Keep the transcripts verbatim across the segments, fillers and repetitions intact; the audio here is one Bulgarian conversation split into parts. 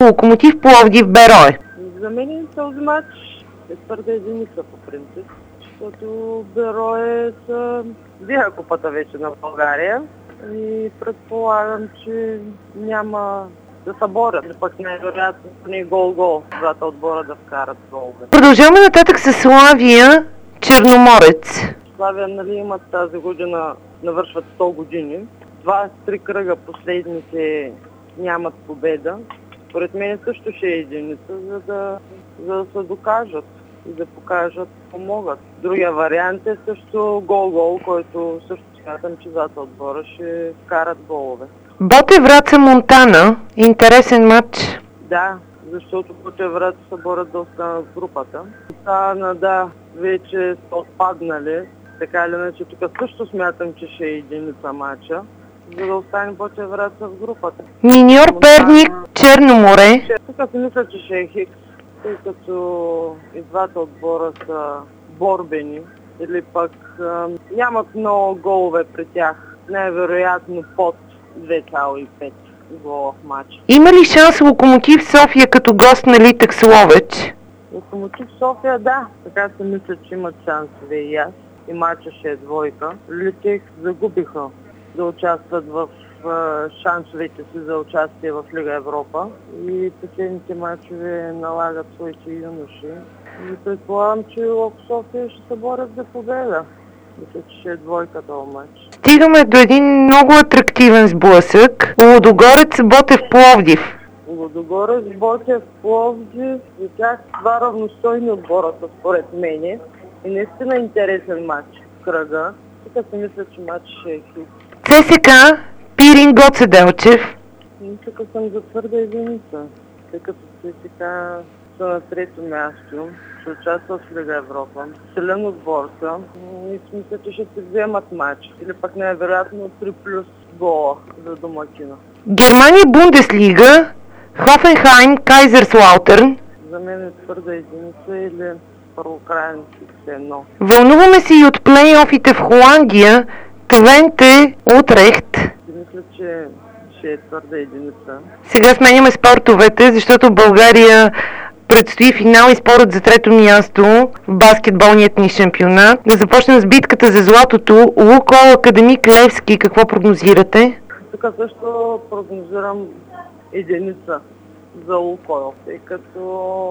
Локомотив Пловдив Берое? За мен този матч е твърда единица по принцип, защото Берое са биха купата вече на България и предполагам, че няма да се борят. Пък най-вероятно не гол-гол, двата отбора да вкарат голове. Продължаваме нататък с Славия Черноморец. Славия, нали, имат тази година, навършват сто години. Два-три кръга последните нямат победа. Според мен също ще е единица, за да, за да се докажат и да покажат, помогат. Другия вариант е също гол-гол, който също смятам, че двата отбора ще вкарат голове. Ботев Враца Монтана. Интересен матч. Да, защото Ботев Враца се борят да останат в групата. Монтана, да, вече са отпаднали. Така или иначе, тук също смятам, че ще е единица матча, за да остане Ботев Враца в групата. Миньор Перник Черно море. Тук си мисля, че ще е хикс, тъй като и двата отбора са борбени или пък а, нямат много голове при тях. Най-вероятно под две цяло и пет гола в матча. Има ли шанс Локомотив София като гост на Литекс Ловеч? Локомотив София, да. Така си мисля, че имат шансове и аз. И матча ще е двойка. Литекс загубиха да участват в шансовете си за участие в Лига Европа и последните матчове налагат своите юноши. И предполагам, че Локо София ще се борят за победа. Мисля, че ще е двойка този матч. Стигаме до един много атрактивен сблъсък. Лудогорец Ботев Пловдив. Лудогорец Ботев Пловдив, за тях два равностойни отбората според мене. И наистина интересен матч в кръга. Тук си мисля, че матч ще е хит. ЦСКА Пирин Гоце Делчев. Тук съм за твърда единица, тъй като ЦСКА са на трето място, ще участват в Лига Европа. Силен отбор са и мисля, че ще се вземат матч. Или пък най-вероятно три плюс гола за домакина. Германия Бундеслига Хофенхайм Кайзерслаутърн. За мен е твърда единица или първокрайен все едно. Вълнуваме се и от плейофите в Холандия. Твенте Утрехт. Мисля, че ще е твърда единица. Сега сменяме спортовете, защото България предстои финал и спорът за трето място в баскетболният ни шампионат. Да започнем с битката за златото. Лукойл Академик Левски, какво прогнозирате? Тук също прогнозирам единица за Лукойл, тъй като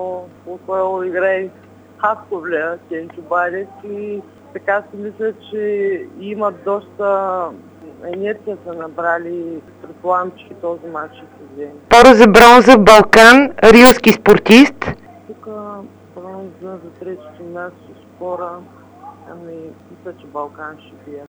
Лукойл играе Хасковлия, Кенчо Барек и така си мисля, че имат доста енергия са набрали. Предполагам, че този матч ще се вземе. Пора за бронза Балкан, рилски спортист. Тук бронза за третото място спора, ами мисля, че Балкан ще бие.